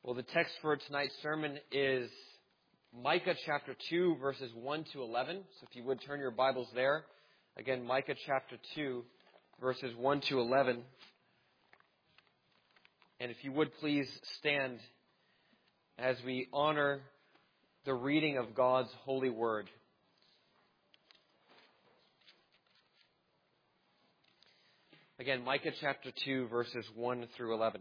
Well, the text for tonight's sermon is Micah chapter 2, verses 1 to 11. So if you would turn your Bibles there. Again, Micah chapter 2, verses 1 to 11. And if you would please stand as we honor the reading of God's holy word. Again, Micah chapter 2, verses 1 through 11.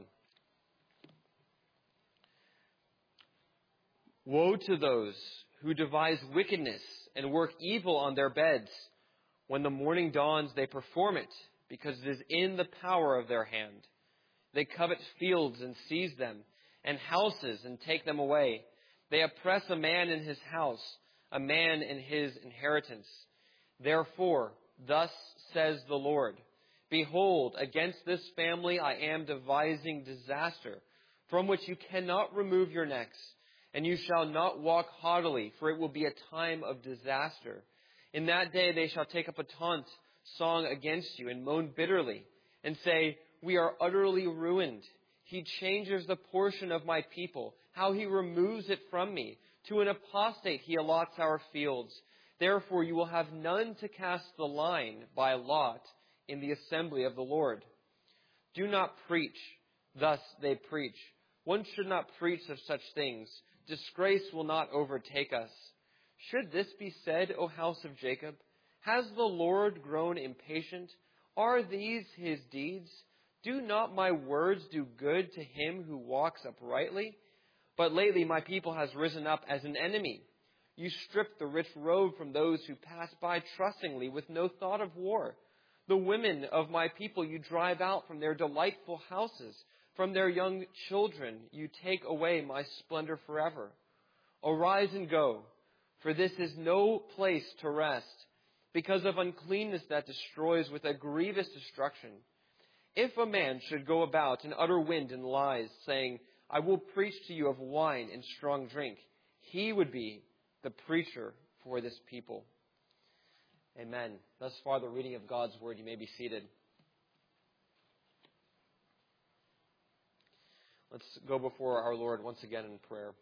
Woe to those who devise wickedness and work evil on their beds. When the morning dawns, they perform it, because it is in the power of their hand. They covet fields and seize them, and houses and take them away. They oppress a man in his house, a man in his inheritance. Therefore, thus says the Lord, behold, against this family I am devising disaster, from which you cannot remove your necks. And you shall not walk haughtily, for it will be a time of disaster. In that day they shall take up a taunt song against you, and moan bitterly, and say, we are utterly ruined. He changes the portion of my people, how he removes it from me. To an apostate he allots our fields. Therefore you will have none to cast the line by lot in the assembly of the Lord. Do not preach. Thus they preach. One should not preach of such things. Disgrace will not overtake us. Should this be said, O house of Jacob? Has the Lord grown impatient? Are these his deeds? Do not my words do good to him who walks uprightly? But lately my people has risen up as an enemy. You strip the rich robe from those who pass by trustingly with no thought of war. The women of my people you drive out from their delightful houses. From their young children you take away my splendor forever. Arise and go, for this is no place to rest, because of uncleanness that destroys with a grievous destruction. If a man should go about and utter wind and lies, saying, I will preach to you of wine and strong drink, he would be the preacher for this people. Amen. Thus far the reading of God's word. You may be seated. Let's go before our Lord once again in prayer.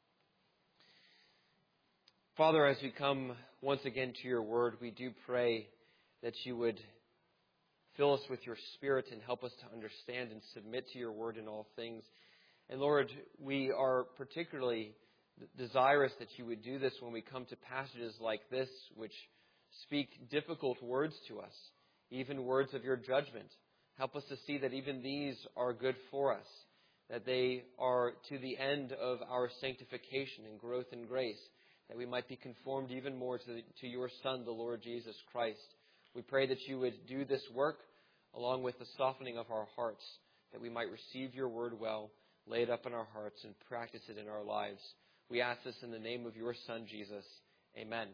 Father, as we come once again to your word, we do pray that you would fill us with your Spirit and help us to understand and submit to your word in all things. And Lord, we are particularly desirous that you would do this when we come to passages like this, which speak difficult words to us, even words of your judgment. Help us to see that even these are good for us, that they are to the end of our sanctification and growth in grace, that we might be conformed even more to your Son, the Lord Jesus Christ. We pray that you would do this work along with the softening of our hearts, that we might receive your word well, lay it up in our hearts, and practice it in our lives. We ask this in the name of your Son, Jesus. Amen.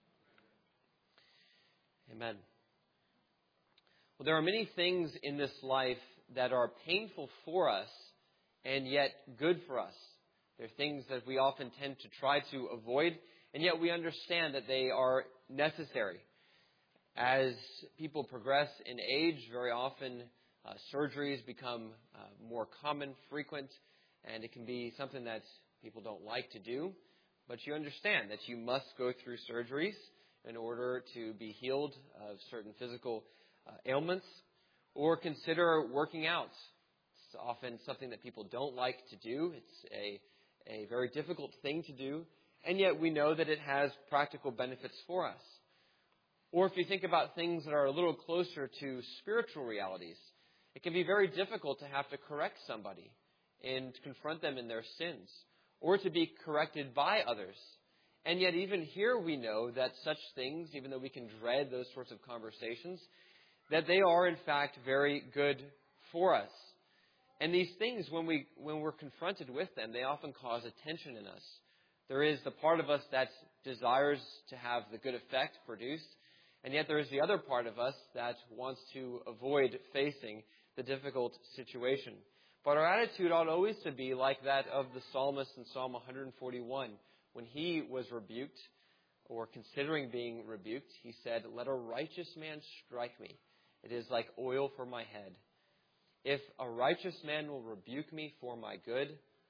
Amen. Well, there are many things in this life that are painful for us, and yet good for us. They're things that we often tend to try to avoid, and yet we understand that they are necessary. As people progress in age, very often surgeries become more common, frequent, and it can be something that people don't like to do. But you understand that you must go through surgeries in order to be healed of certain physical ailments, or consider working out. It's often something that people don't like to do. It's a very difficult thing to do, and yet we know that it has practical benefits for us. Or if you think about things that are a little closer to spiritual realities, it can be very difficult to have to correct somebody and confront them in their sins, or to be corrected by others. And yet even here we know that such things, even though we can dread those sorts of conversations, that they are in fact very good for us. And these things, when we're confronted with them, they often cause a tension in us. There is the part of us that desires to have the good effect produced, and yet there is the other part of us that wants to avoid facing the difficult situation. But our attitude ought always to be like that of the psalmist in Psalm 141. When he was rebuked, or considering being rebuked, he said, let a righteous man strike me. It is like oil for my head. If a righteous man will rebuke me for my good,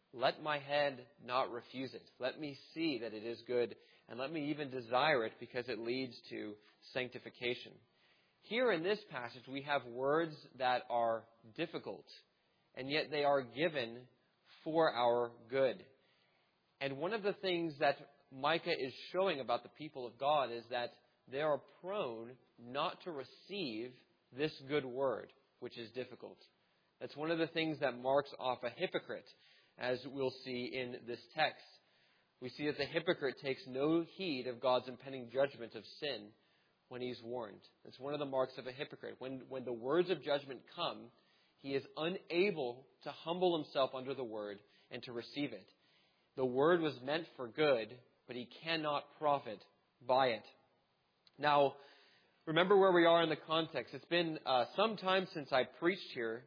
let my head not refuse it. Let me see that it is good, and let me even desire it because it leads to sanctification. Here in this passage, we have words that are difficult, and yet they are given for our good. And one of the things that Micah is showing about the people of God is that they are prone not to receive this good word, which is difficult. That's one of the things that marks off a hypocrite, as we'll see in this text. We see that the hypocrite takes no heed of God's impending judgment of sin when he's warned. It's one of the marks of a hypocrite. When the words of judgment come, he is unable to humble himself under the word and to receive it. The word was meant for good, but he cannot profit by it. Now, remember where we are in the context. It's been some time since I preached here.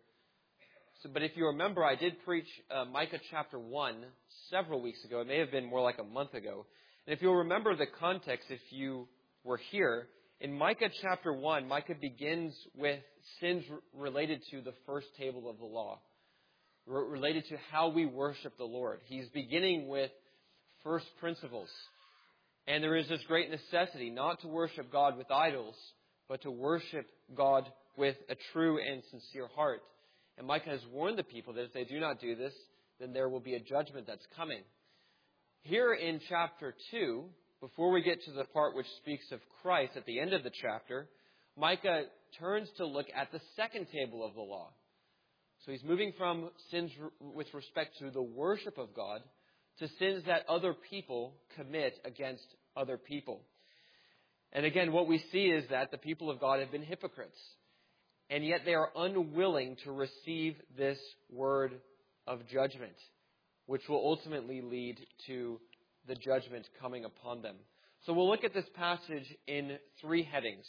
But if you remember, I did preach Micah chapter 1 several weeks ago. It may have been more like a month ago. And if you'll remember the context, if you were here, in Micah chapter 1, Micah begins with sins related to the first table of the law, related to how we worship the Lord. He's beginning with first principles. And there is this great necessity not to worship God with idols, but to worship God with a true and sincere heart. And Micah has warned the people that if they do not do this, then there will be a judgment that's coming. Here in chapter 2, before we get to the part which speaks of Christ at the end of the chapter, Micah turns to look at the second table of the law. So he's moving from sins with respect to the worship of God to sins that other people commit against other people. And again, what we see is that the people of God have been hypocrites. And yet they are unwilling to receive this word of judgment, which will ultimately lead to the judgment coming upon them. So we'll look at this passage in 3 headings.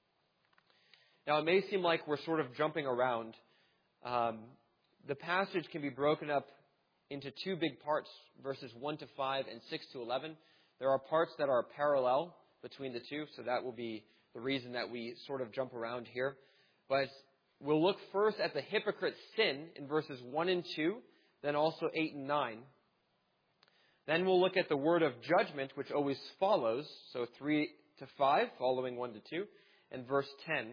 Now, it may seem like we're sort of jumping around. The passage can be broken up into 2 big parts, verses 1 to 5 and 6 to 11. There are parts that are parallel between the two, so that will be the reason that we sort of jump around here. But we'll look first at the hypocrite's sin in verses 1 and 2, then also 8 and 9. Then we'll look at the word of judgment, which always follows, so 3 to 5, following 1 to 2, and verse 10.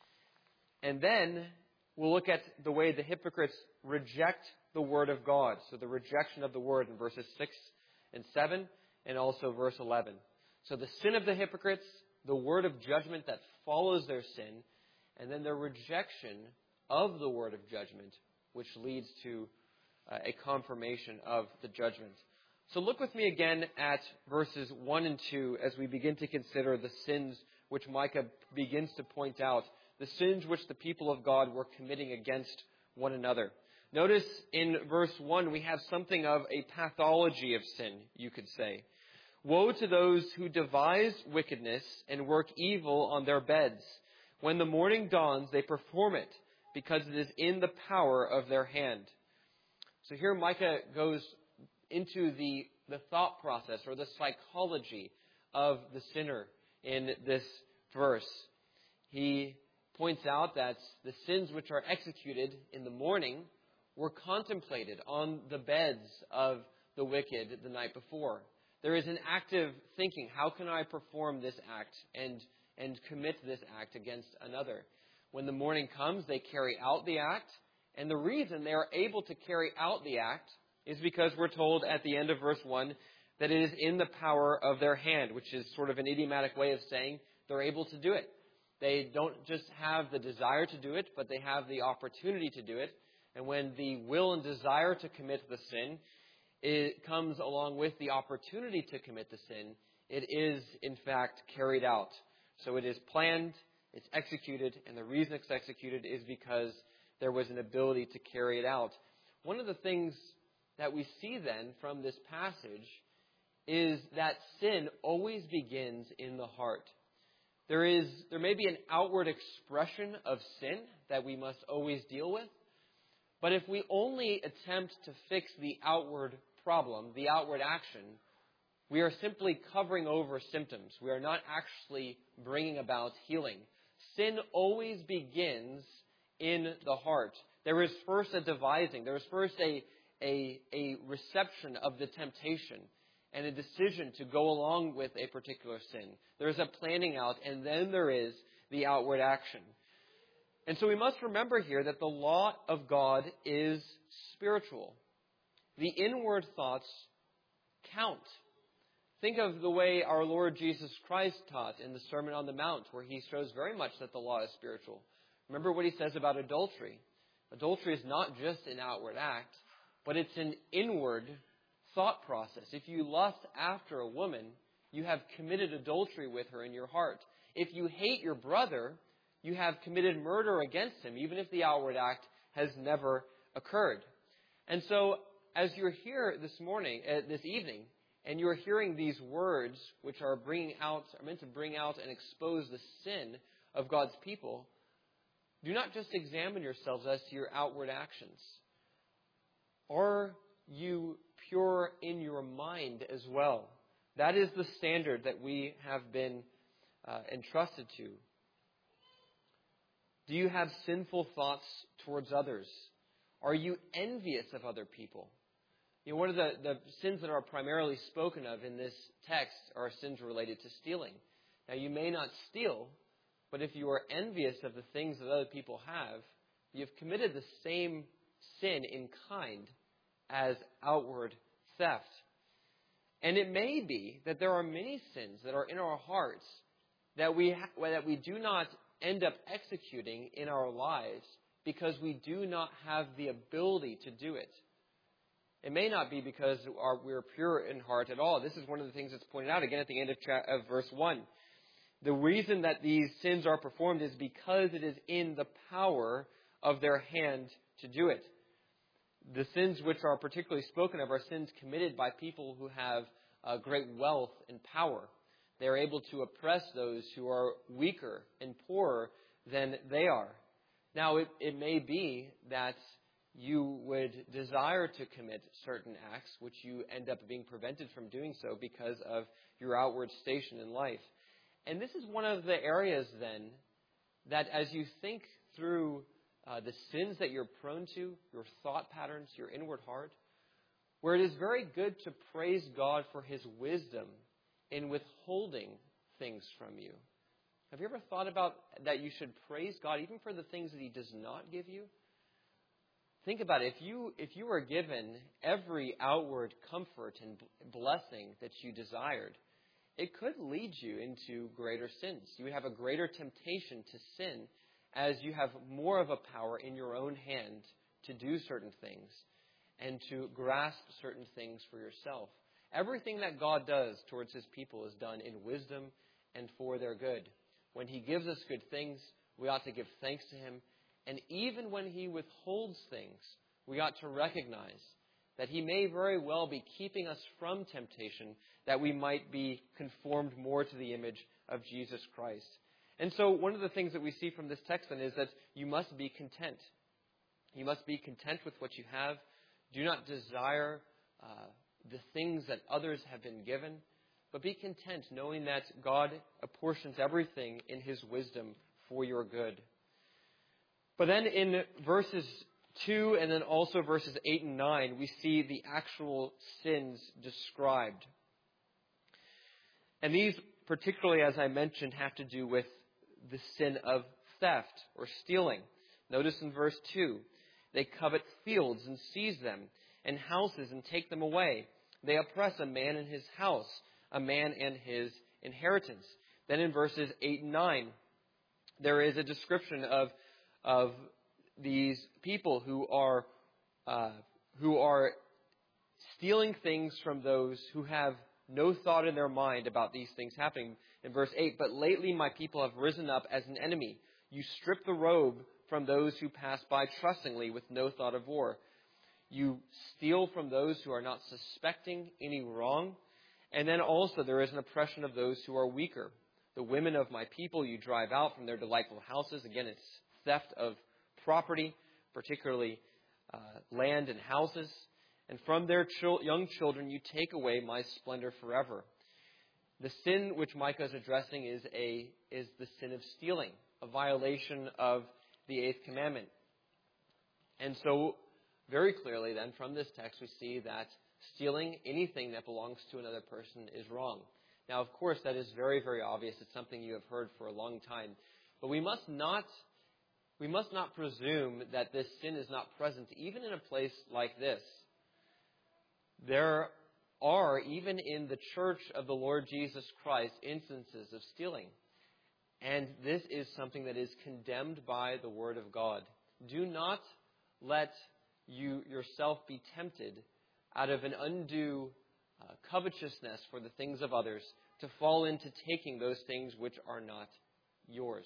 And then we'll look at the way the hypocrites reject the word of God, so the rejection of the word in verses 6 and 7, and also verse 11. So the sin of the hypocrites, the word of judgment that follows their sin, and then their rejection of the word of judgment, which leads to a confirmation of the judgment. So look with me again at verses 1 and 2 as we begin to consider the sins which Micah begins to point out, the sins which the people of God were committing against one another. Notice in verse 1 we have something of a pathology of sin, you could say. Woe to those who devise wickedness and work evil on their beds. When the morning dawns, they perform it, because it is in the power of their hand. So here Micah goes into the thought process or the psychology of the sinner in this verse. He points out that the sins which are executed in the morning were contemplated on the beds of the wicked the night before. There is an active thinking, how can I perform this act and commit this act against another? When the morning comes, they carry out the act. And the reason they are able to carry out the act is because we're told at the end of verse 1 that it is in the power of their hand, which is sort of an idiomatic way of saying they're able to do it. They don't just have the desire to do it, but they have the opportunity to do it. And when the will and desire to commit the sin, it comes along with the opportunity to commit the sin, it is in fact carried out. So it is planned, it's executed, and the reason it's executed is because there was an ability to carry it out. One of the things that we see then from this passage is that sin always begins in the heart. There may be an outward expression of sin that we must always deal with, but if we only attempt to fix the outward problem, the outward action, we are simply covering over symptoms. We are not actually bringing about healing. Sin always begins in the heart. There is first a devising. There is first a a reception of the temptation and a decision to go along with a particular sin. There is a planning out, and then there is the outward action. And so we must remember here that the law of God is spiritual. The inward thoughts count. Think of the way our Lord Jesus Christ taught in the Sermon on the Mount, where he shows very much that the law is spiritual. Remember what he says about adultery. Adultery is not just an outward act, but it's an inward thought process. If you lust after a woman, you have committed adultery with her in your heart. If you hate your brother, you have committed murder against him, even if the outward act has never occurred. And so, as you're here this evening, and you're hearing these words, which are meant to bring out and expose the sin of God's people, do not just examine yourselves as to your outward actions. Are you pure in your mind as well? That is the standard that we have been entrusted to. Do you have sinful thoughts towards others? Are you envious of other people? You know, one of the sins that are primarily spoken of in this text are sins related to stealing. Now, you may not steal, but if you are envious of the things that other people have, you've committed the same sin in kind as outward theft. And it may be that there are many sins that are in our hearts that we do not end up executing in our lives because we do not have the ability to do it. It may not be because we're pure in heart at all. This is one of the things that's pointed out again at the end of verse 1. The reason that these sins are performed is because it is in the power of their hand to do it. The sins which are particularly spoken of are sins committed by people who have great wealth and power. They are able to oppress those who are weaker and poorer than they are. Now, it may be that you would desire to commit certain acts, which you end up being prevented from doing so because of your outward station in life. And this is one of the areas, then, that as you think through the sins that you're prone to, your thought patterns, your inward heart, where it is very good to praise God for His wisdom in withholding things from you. Have you ever thought about that you should praise God even for the things that He does not give you? Think about it. If you were given every outward comfort and blessing that you desired, it could lead you into greater sins. You would have a greater temptation to sin as you have more of a power in your own hand to do certain things and to grasp certain things for yourself. Everything that God does towards His people is done in wisdom and for their good. When He gives us good things, we ought to give thanks to Him. And even when He withholds things, we ought to recognize that He may very well be keeping us from temptation, that we might be conformed more to the image of Jesus Christ. And so one of the things that we see from this text then is that you must be content. You must be content with what you have. Do not desire the things that others have been given, but be content knowing that God apportions everything in His wisdom for your good. But then in verses 2 and then also verses 8 and 9, we see the actual sins described. And these, particularly as I mentioned, have to do with the sin of theft or stealing. Notice in verse 2, they covet fields and seize them, and houses and take them away. They oppress a man in his house, a man and his inheritance. Then in verses 8 and 9, there is a description of these people who are stealing things from those who have no thought in their mind about these things happening. In verse 8, but lately my people have risen up as an enemy. You strip the robe from those who pass by trustingly with no thought of war. You steal from those who are not suspecting any wrong. And then also there is an oppression of those who are weaker. The women of my people you drive out from their delightful houses. Again, it's theft of property, particularly land and houses. And from their young children you take away my splendor forever. The sin which Micah is addressing is the sin of stealing, a violation of the 8th commandment. And so very clearly then from this text we see that stealing anything that belongs to another person is wrong. Now, of course, that is very, very obvious. It's something you have heard for a long time. But we must not presume that this sin is not present, even in a place like this. There are, even in the church of the Lord Jesus Christ, instances of stealing. And this is something that is condemned by the Word of God. Do not let you yourself be tempted out of an undue covetousness for the things of others to fall into taking those things which are not yours.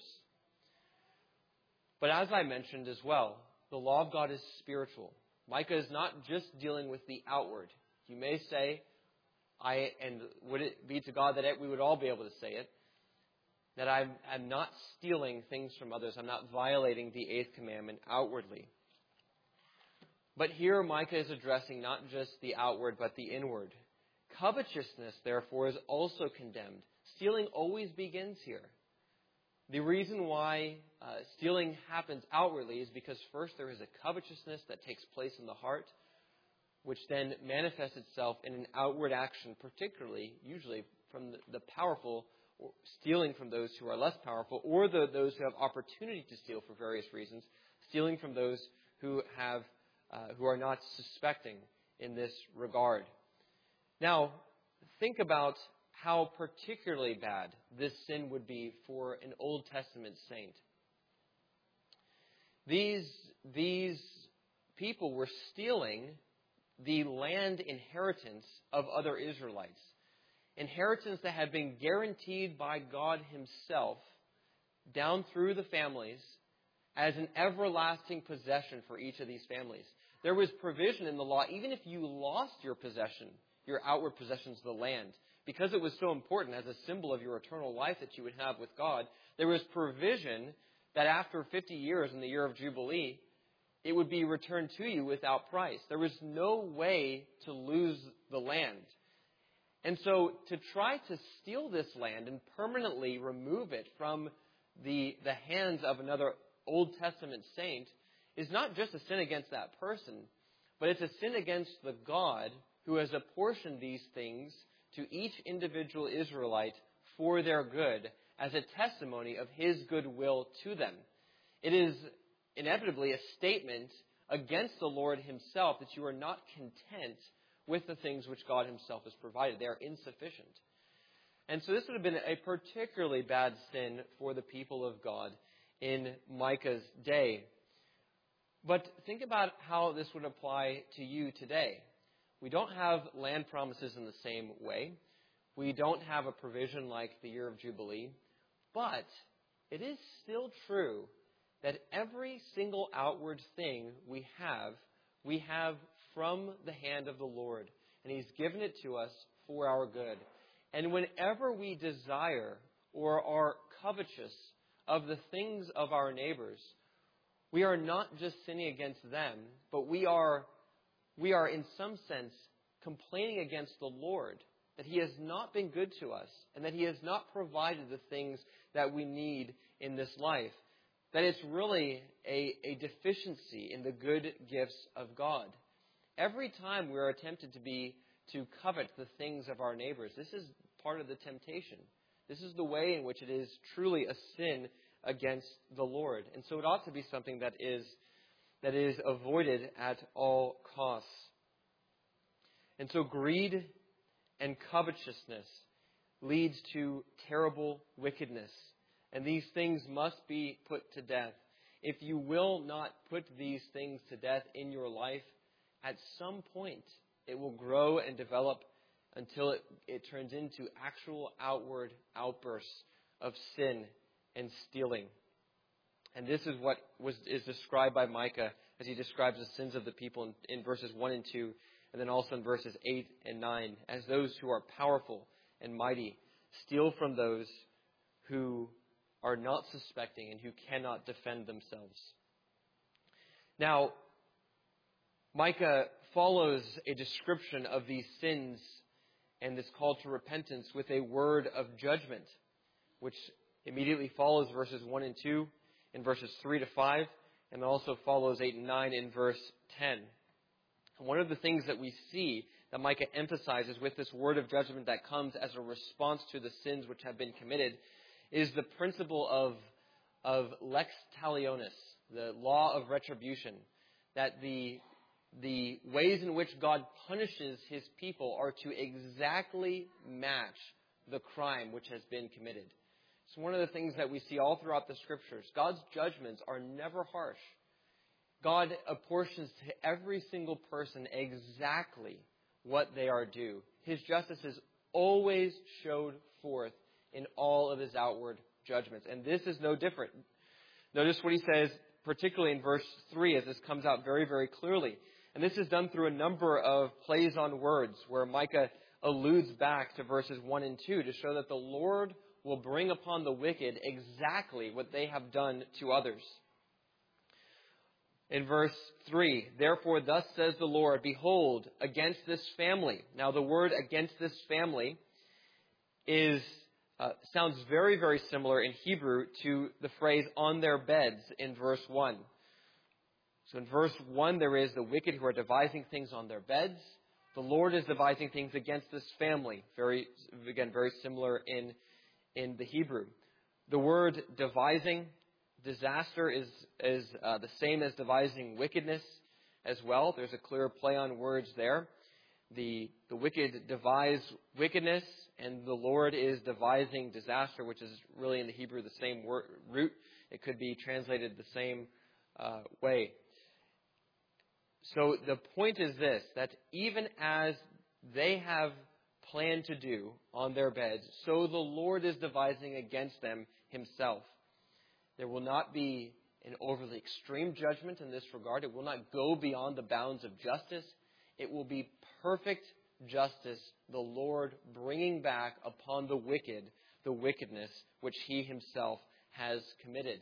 But as I mentioned as well, the law of God is spiritual. Micah is not just dealing with the outward. You may say, and would it be to God that we would all be able to say it, that I'm not stealing things from others. I'm not violating the 8th commandment outwardly. But here Micah is addressing not just the outward, but the inward. Covetousness, therefore, is also condemned. Stealing always begins here. The reason why stealing happens outwardly is because first there is a covetousness that takes place in the heart, which then manifests itself in an outward action, particularly, usually, from the powerful, or stealing from those who are less powerful, or those who have opportunity to steal for various reasons, stealing from those who are not suspecting in this regard. Now, think about how particularly bad this sin would be for an Old Testament saint. These people were stealing the land inheritance of other Israelites. Inheritance that had been guaranteed by God Himself down through the families as an everlasting possession for each of these families. There was provision in the law, even if you lost your possession, your outward possessions of the land, because it was so important as a symbol of your eternal life that you would have with God, there was provision that after 50 years in the year of Jubilee, it would be returned to you without price. There was no way to lose the land. And so to try to steal this land and permanently remove it from the hands of another Old Testament saint is not just a sin against that person, but it's a sin against the God who has apportioned these things to each individual Israelite for their good as a testimony of His goodwill to them. It is inevitably a statement against the Lord Himself that you are not content with the things which God Himself has provided. They are insufficient. And so this would have been a particularly bad sin for the people of God in Micah's day. But think about how this would apply to you today. We don't have land promises in the same way. We don't have a provision like the year of Jubilee. But it is still true that every single outward thing we have from the hand of the Lord. And He's given it to us for our good. And whenever we desire or are covetous of the things of our neighbors, we are not just sinning against them, but we are in some sense complaining against the Lord, that He has not been good to us and that He has not provided the things that we need in this life. That it's really a deficiency in the good gifts of God. Every time we are tempted to covet the things of our neighbors, this is part of the temptation. This is the way in which it is truly a sin against the Lord. And so it ought to be something that is avoided at all costs. And so greed and covetousness leads to terrible wickedness. And these things must be put to death. If you will not put these things to death in your life, at some point it will grow and develop until it turns into actual outward outbursts of sin and stealing. And this is what is described by Micah as he describes the sins of the people in verses 1 and 2, and then also in verses 8 and 9, as those who are powerful and mighty steal from those who are not suspecting and who cannot defend themselves. Now, Micah follows a description of these sins and this call to repentance with a word of judgment, which immediately follows verses 1 and 2 in verses 3 to 5, and also follows 8 and 9 in verse 10. And one of the things that we see that Micah emphasizes with this word of judgment that comes as a response to the sins which have been committed is the principle of lex talionis, the law of retribution, that the ways in which God punishes his people are to exactly match the crime which has been committed. It's one of the things that we see all throughout the Scriptures. God's judgments are never harsh. God apportions to every single person exactly what they are due. His justice is always showed forth in all of his outward judgments. And this is no different. Notice what he says, particularly in verse 3, as this comes out very, very clearly. And this is done through a number of plays on words where Micah alludes back to verses 1 and 2 to show that the Lord will bring upon the wicked exactly what they have done to others. In verse 3, therefore thus says the Lord, behold, against this family. Now the word against this family sounds very, very similar in Hebrew to the phrase on their beds in verse 1. So in verse 1 there is the wicked who are devising things on their beds. The Lord is devising things against this family. Very similar in the Hebrew. The word devising, disaster is the same as devising wickedness as well. There's a clear play on words there. The wicked devise wickedness, and the Lord is devising disaster, which is really in the Hebrew the same root. It could be translated the same way. So the point is this, that even as they have planned to do on their beds, so the Lord is devising against them himself. There will not be an overly extreme judgment in this regard. It will not go beyond the bounds of justice. It will be perfect justice, the Lord bringing back upon the wicked the wickedness which he himself has committed.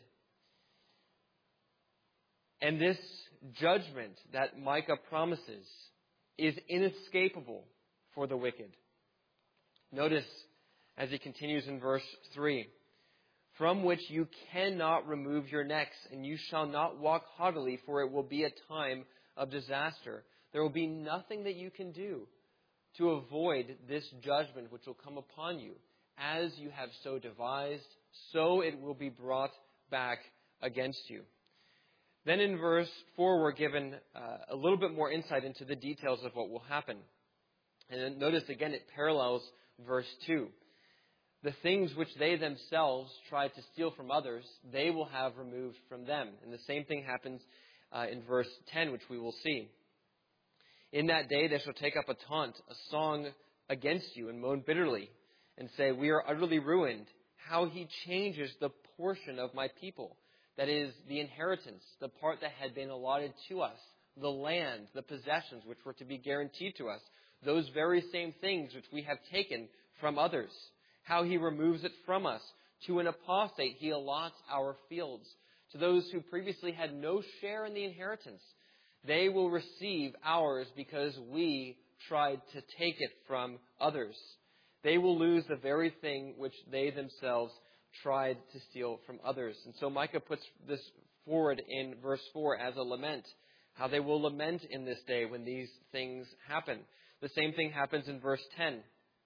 And this judgment that Micah promises is inescapable for the wicked. Notice as he continues in verse 3, from which you cannot remove your necks, and you shall not walk haughtily, for it will be a time of disaster. There will be nothing that you can do to avoid this judgment which will come upon you. As you have so devised, so it will be brought back against you. Then in verse 4, we're given a little bit more insight into the details of what will happen. And then notice again, it parallels verse 2. The things which they themselves tried to steal from others, they will have removed from them. And the same thing happens in verse 10, which we will see. In that day they shall take up a taunt, a song against you, and moan bitterly, and say, we are utterly ruined. How he changes the portion of my people. That is, the inheritance, the part that had been allotted to us, the land, the possessions which were to be guaranteed to us, those very same things which we have taken from others. How he removes it from us. To an apostate he allots our fields. To those who previously had no share in the inheritance, they will receive ours because we tried to take it from others. They will lose the very thing which they themselves tried to steal from others. And so Micah puts this forward in verse 4 as a lament. How they will lament in this day when these things happen. The same thing happens in verse 10.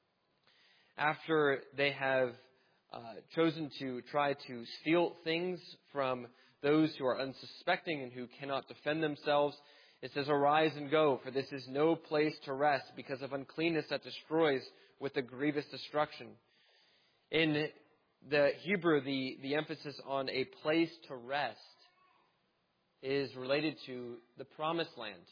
After they have chosen to try to steal things from those who are unsuspecting and who cannot defend themselves, it says, arise and go, for this is no place to rest because of uncleanness that destroys with a grievous destruction. In the Hebrew, the emphasis on a place to rest is related to the promised land.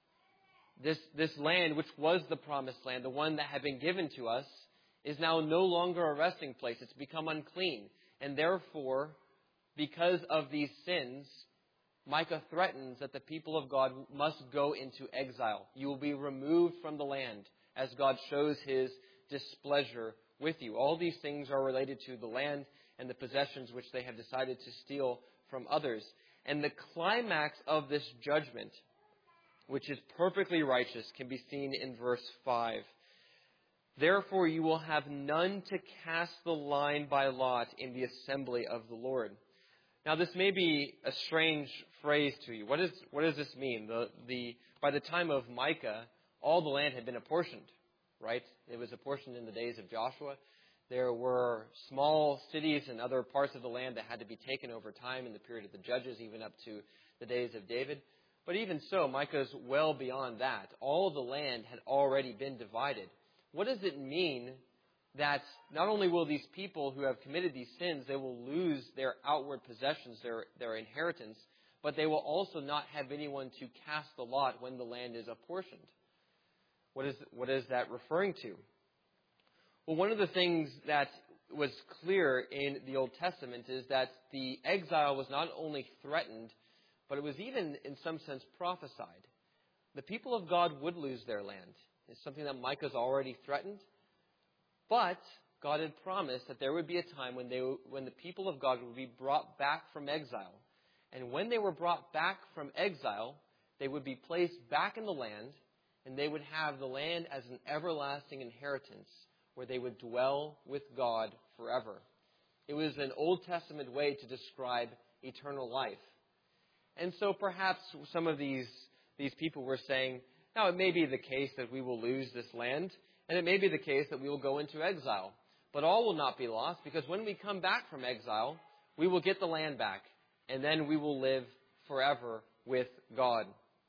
This land, which was the promised land, the one that had been given to us, is now no longer a resting place. It's become unclean. And therefore, because of these sins, Micah threatens that the people of God must go into exile. You will be removed from the land as God shows his displeasure with you. All these things are related to the land and the possessions which they have decided to steal from others. And the climax of this judgment, which is perfectly righteous, can be seen in verse 5. Therefore you will have none to cast the line by lot in the assembly of the Lord. Now this may be a strange phrase to you. What does this mean? The By the time of Micah, all the land had been apportioned, right? It was apportioned in the days of Joshua. There were small cities and other parts of the land that had to be taken over time in the period of the Judges, even up to the days of David. But even so, Micah's well beyond that. All the land had already been divided. What does it mean that not only will these people who have committed these sins, they will lose their outward possessions, their inheritance, but they will also not have anyone to cast the lot when the land is apportioned? What is that referring to? Well, one of the things that was clear in the Old Testament is that the exile was not only threatened, but it was even, in some sense, prophesied. The people of God would lose their land. It's something that Micah's already threatened. But God had promised that there would be a time when the people of God would be brought back from exile. And when they were brought back from exile, they would be placed back in the land, and they would have the land as an everlasting inheritance, where they would dwell with God forever. It was an Old Testament way to describe eternal life. And so perhaps some of these people were saying, now it may be the case that we will lose this land, and it may be the case that we will go into exile. But all will not be lost, because when we come back from exile, we will get the land back, and then we will live forever with God.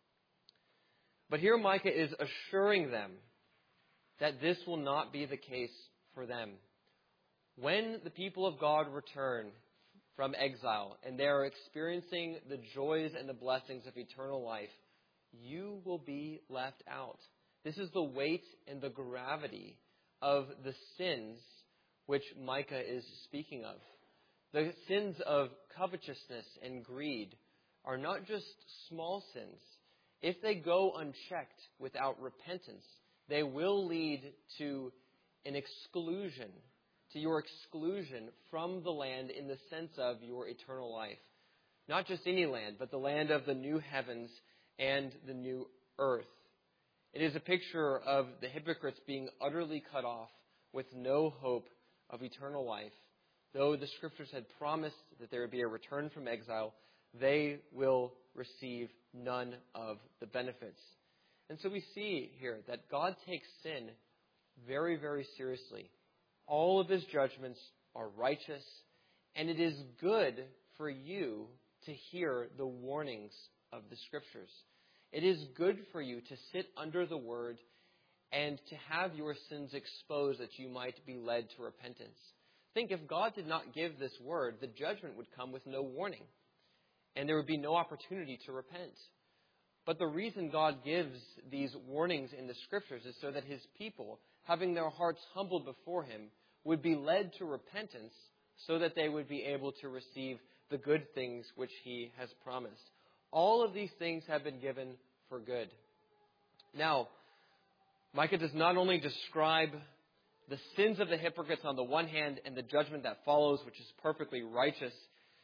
But here Micah is assuring them that this will not be the case for them. When the people of God return from exile and they are experiencing the joys and the blessings of eternal life, you will be left out. This is the weight and the gravity of the sins which Micah is speaking of. The sins of covetousness and greed are not just small sins. If they go unchecked without repentance, they will lead to an exclusion, to your exclusion from the land in the sense of your eternal life. Not just any land, but the land of the new heavens and the new earth. It is a picture of the hypocrites being utterly cut off with no hope of eternal life. Though the Scriptures had promised that there would be a return from exile, they will receive none of the benefits. And so we see here that God takes sin very, very seriously. All of His judgments are righteous, and it is good for you to hear the warnings of the Scriptures. It is good for you to sit under the Word and to have your sins exposed that you might be led to repentance. Think, if God did not give this Word, the judgment would come with no warning, and there would be no opportunity to repent. But the reason God gives these warnings in the Scriptures is so that His people, having their hearts humbled before Him, would be led to repentance so that they would be able to receive the good things which He has promised. All of these things have been given for good. Now, Micah does not only describe the sins of the hypocrites on the one hand and the judgment that follows, which is perfectly righteous.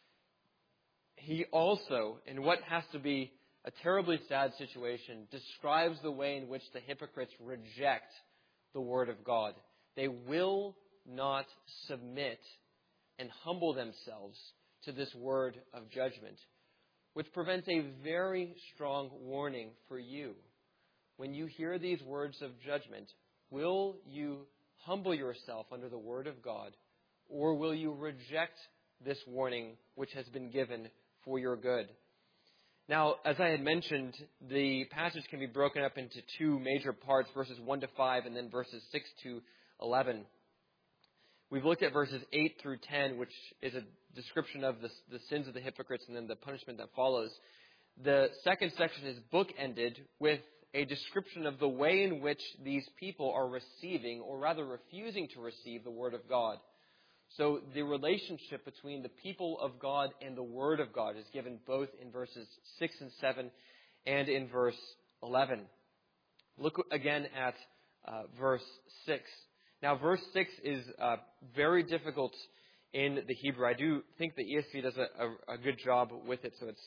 He also, in what has to be a terribly sad situation, describes the way in which the hypocrites reject the Word of God. They will not submit and humble themselves to this word of judgment, which prevents a very strong warning for you. When you hear these words of judgment, will you humble yourself under the Word of God, or will you reject this warning which has been given for your good? Now, as I had mentioned, the passage can be broken up into two major parts, verses 1 to 5 and then verses 6 to 11. We've looked at verses 8 through 10, which is a description of the sins of the hypocrites and then the punishment that follows. The second section is bookended with a description of the way in which these people are receiving, or rather refusing to receive, the Word of God. So the relationship between the people of God and the Word of God is given both in verses 6 and 7 and in verse 11. Look again at verse 6. Now, verse 6 is very difficult in the Hebrew. I do think the ESV does a good job with it, so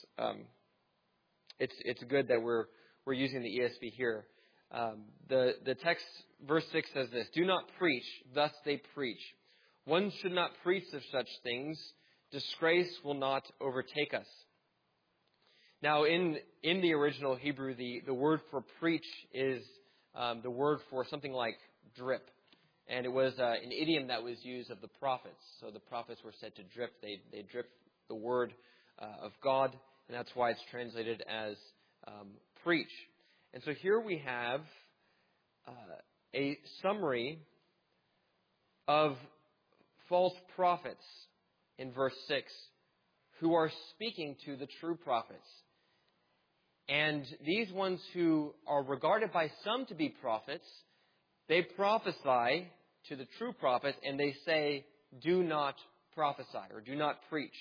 it's good that we're using the ESV here. The text, verse 6 says this: "Do not preach, thus they preach. One should not preach of such things. Disgrace will not overtake us." Now, in the original Hebrew, the word for preach is the word for something like drip. And it was an idiom that was used of the prophets. So the prophets were said to drip. They dripped the word of God, and that's why it's translated as preach. And so here we have a summary of false prophets in verse 6 who are speaking to the true prophets. And these ones who are regarded by some to be prophets, they prophesy to the true prophets, and they say, do not prophesy or do not preach.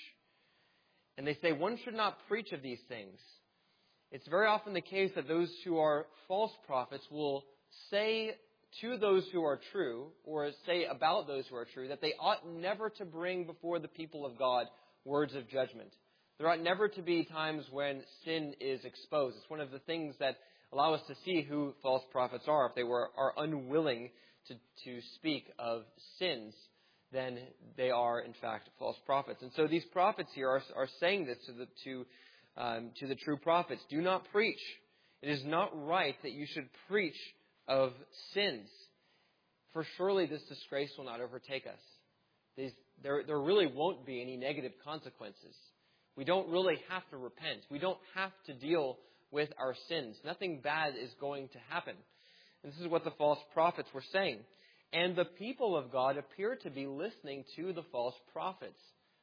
And they say one should not preach of these things. It's very often the case that those who are false prophets will say to those who are true, or say about those who are true, that they ought never to bring before the people of God words of judgment. There ought never to be times when sin is exposed. It's one of the things that allow us to see who false prophets are. If they are unwilling to speak of sins, then they are, in fact, false prophets. And so these prophets here are saying this to the true prophets. Do not preach. It is not right that you should preach of sins, for surely this disgrace will not overtake us. There really won't be any negative consequences. We don't really have to repent. We don't have to deal with our sins. Nothing bad is going to happen. And this is what the false prophets were saying. And the people of God appear to be listening to the false prophets.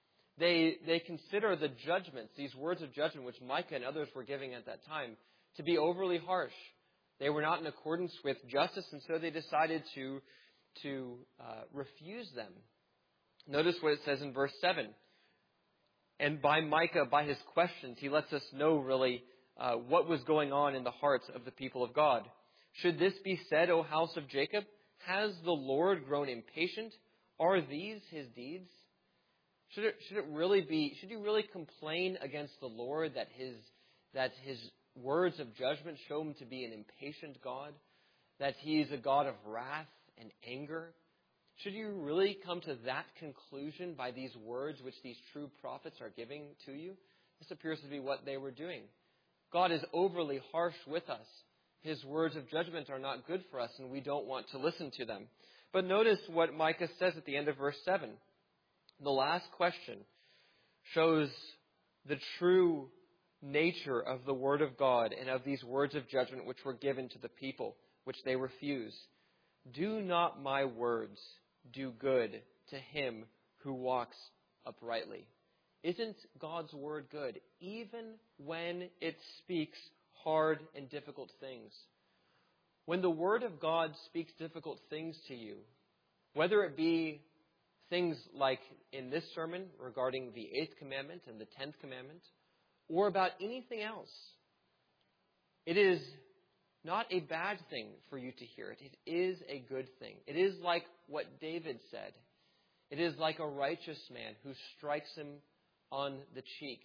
They consider the judgments, these words of judgment, which Micah and others were giving at that time, to be overly harsh. They were not in accordance with justice, and so they decided to refuse them. Notice what it says in verse 7. And by Micah, by his questions, he lets us know really what was going on in the hearts of the people of God. Should this be said, O house of Jacob? Has the Lord grown impatient? Are these his deeds? Should you really complain against the Lord that his words of judgment show him to be an impatient God? That he is a God of wrath and anger? Should you really come to that conclusion by these words which these true prophets are giving to you? This appears to be what they were doing. God is overly harsh with us. His words of judgment are not good for us, and we don't want to listen to them. But notice what Micah says at the end of verse 7. The last question shows the true nature of the Word of God and of these words of judgment which were given to the people, which they refuse. Do not my words do good to him who walks uprightly? Isn't God's word good, even when it speaks hard and difficult things? When the Word of God speaks difficult things to you, whether it be things like in this sermon regarding the 8th commandment and the 10th commandment, or about anything else, it is not a bad thing for you to hear it. It is a good thing. It is like what David said. It is like a righteous man who strikes him on the cheek.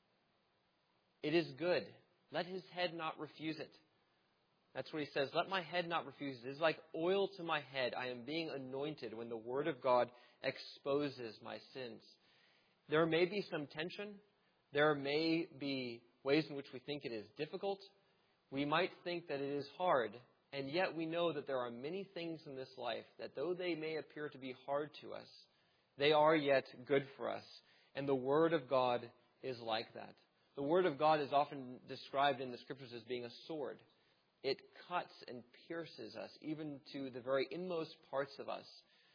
It is good. Let his head not refuse it. That's what he says. Let my head not refuse it. It is like oil to my head. I am being anointed when the Word of God exposes my sins. There may be some tension. There may be ways in which we think it is difficult. We might think that it is hard, and yet we know that there are many things in this life that though they may appear to be hard to us, they are yet good for us. And the Word of God is like that. The Word of God is often described in the Scriptures as being a sword. It cuts and pierces us, even to the very inmost parts of us.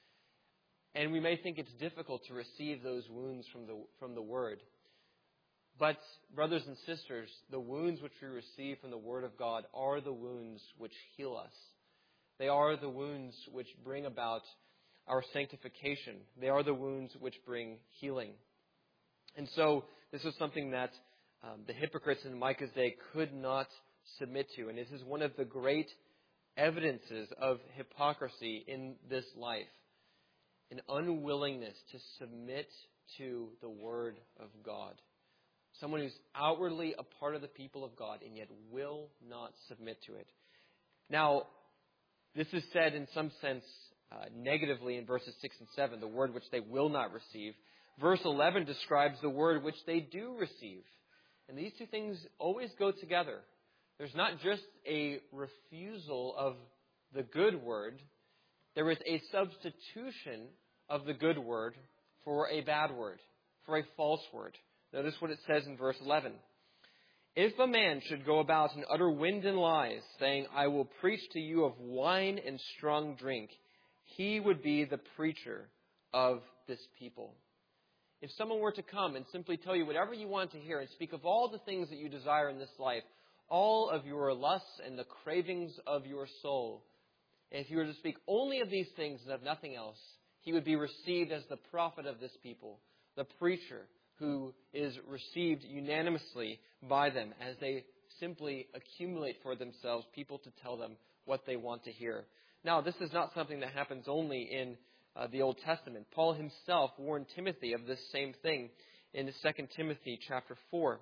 And we may think it's difficult to receive those wounds from the Word. But, brothers and sisters, the wounds which we receive from the Word of God are the wounds which heal us. They are the wounds which bring about our sanctification. They are the wounds which bring healing. And so, this is something that the hypocrites in Micah's day could not submit to. And this is one of the great evidences of hypocrisy in this life. An unwillingness to submit to the Word of God. Someone who's outwardly a part of the people of God and yet will not submit to it. Now, this is said in some sense negatively in verses 6 and 7, the word which they will not receive. Verse 11 describes the word which they do receive. And these two things always go together. There's not just a refusal of the good word. There is a substitution of the good word for a bad word, for a false word. Notice what it says in verse 11. If a man should go about and utter wind and lies, saying, I will preach to you of wine and strong drink, he would be the preacher of this people. If someone were to come and simply tell you whatever you want to hear and speak of all the things that you desire in this life, all of your lusts and the cravings of your soul, and if you were to speak only of these things and of nothing else, he would be received as the prophet of this people, the preacher who is received unanimously by them as they simply accumulate for themselves people to tell them what they want to hear. Now, this is not something that happens only in the Old Testament. Paul himself warned Timothy of this same thing in 2 Timothy chapter 4,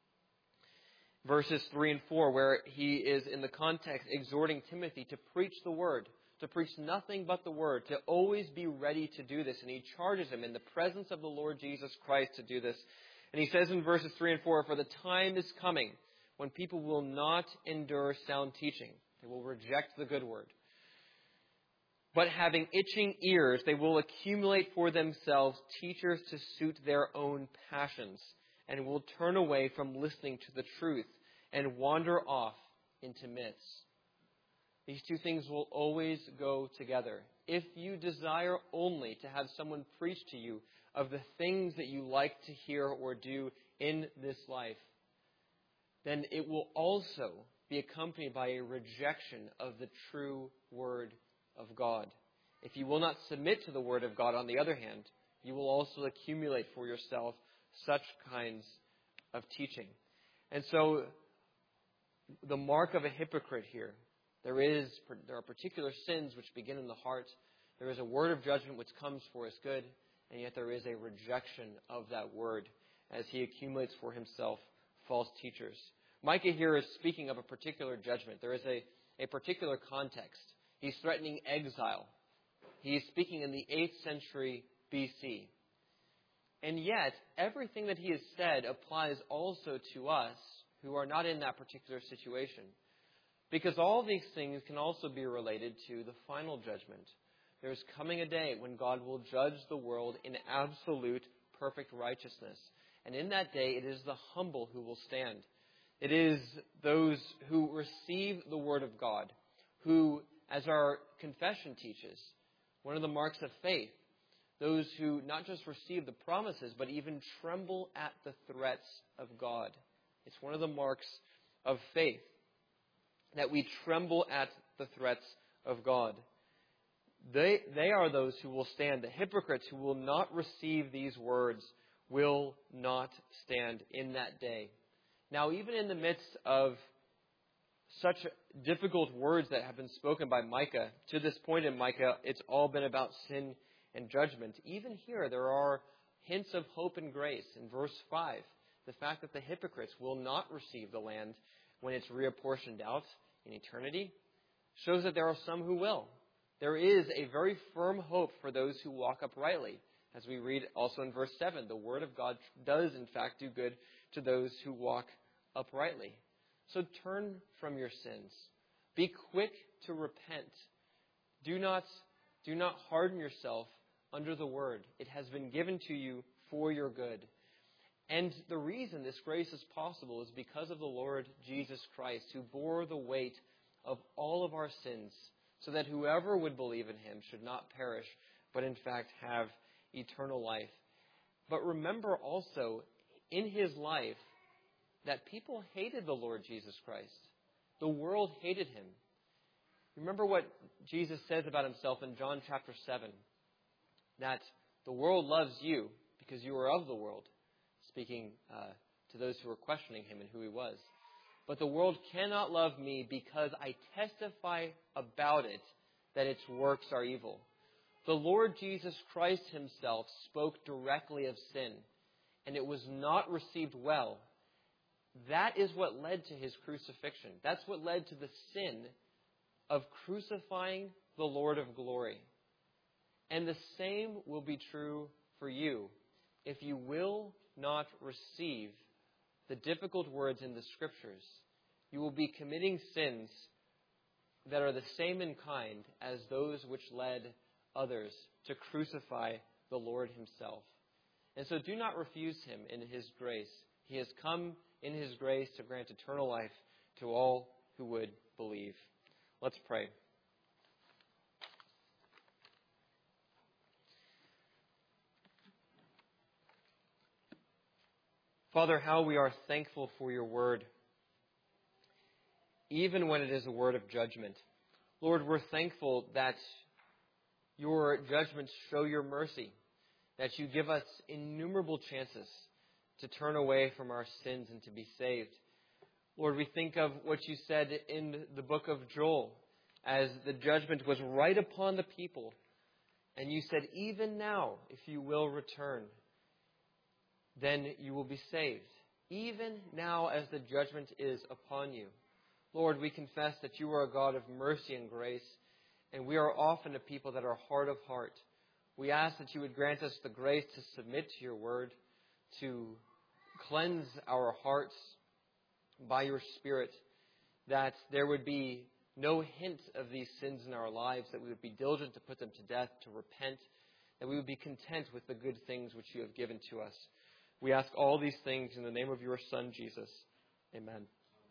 verses 3 and 4, where he is in the context exhorting Timothy to preach the word, to preach nothing but the word, to always be ready to do this. And he charges him in the presence of the Lord Jesus Christ to do this. And he says in verses 3 and 4, for the time is coming when people will not endure sound teaching. They will reject the good word. But having itching ears, they will accumulate for themselves teachers to suit their own passions, and will turn away from listening to the truth and wander off into myths. These two things will always go together. If you desire only to have someone preach to you of the things that you like to hear or do in this life, then it will also be accompanied by a rejection of the true Word of God. If you will not submit to the Word of God, on the other hand, you will also accumulate for yourself such kinds of teaching. And so, the mark of a hypocrite here, there are particular sins which begin in the heart. There is a word of judgment which comes for his good, and yet there is a rejection of that word as he accumulates for himself false teachers. Micah here is speaking of a particular judgment. There is a particular context. He's threatening exile. He is speaking in the 8th century BC. And yet, everything that he has said applies also to us who are not in that particular situation. Because all these things can also be related to the final judgment. There's coming a day when God will judge the world in absolute, perfect righteousness. And in that day, it is the humble who will stand. It is those who receive the Word of God, who, as our confession teaches, one of the marks of faith, those who not just receive the promises, but even tremble at the threats of God. It's one of the marks of faith, that we tremble at the threats of God. They are those who will stand. The hypocrites who will not receive these words will not stand in that day. Now, even in the midst of such difficult words that have been spoken by Micah, to this point in Micah, it's all been about sin and judgment. Even here, there are hints of hope and grace. In verse 5, the fact that the hypocrites will not receive the land when it's reapportioned out in eternity shows that there are some who will. There is a very firm hope for those who walk uprightly. As we read also in verse 7, the Word of God does in fact do good to those who walk uprightly. So turn from your sins. Be quick to repent. Do not harden yourself under the Word. It has been given to you for your good. And the reason this grace is possible is because of the Lord Jesus Christ, who bore the weight of all of our sins, so that whoever would believe in him should not perish, but in fact have eternal life. But remember also, in his life, that people hated the Lord Jesus Christ. The world hated him. Remember what Jesus says about himself in John chapter 7, that the world loves you because you are of the world, speaking to those who were questioning him and who he was. But the world cannot love me because I testify about it that its works are evil. The Lord Jesus Christ himself spoke directly of sin, and it was not received well. That is what led to his crucifixion. That's what led to the sin of crucifying the Lord of glory. And the same will be true for you if you will not receive the difficult words in the Scriptures, you will be committing sins that are the same in kind as those which led others to crucify the Lord himself. And so do not refuse him in his grace. He has come in his grace to grant eternal life to all who would believe. Let's pray. Father, how we are thankful for your word, even when it is a word of judgment. Lord, we're thankful that your judgments show your mercy, that you give us innumerable chances to turn away from our sins and to be saved. Lord, we think of what you said in the book of Joel, as the judgment was right upon the people. And you said, even now, if you will return, then you will be saved. Even now as the judgment is upon you. Lord, we confess that you are a God of mercy and grace, and we are often a people that are hard of heart. We ask that you would grant us the grace to submit to your word, to cleanse our hearts by your Spirit, that there would be no hint of these sins in our lives, that we would be diligent to put them to death, to repent, that we would be content with the good things which you have given to us. We ask all these things in the name of your Son, Jesus. Amen.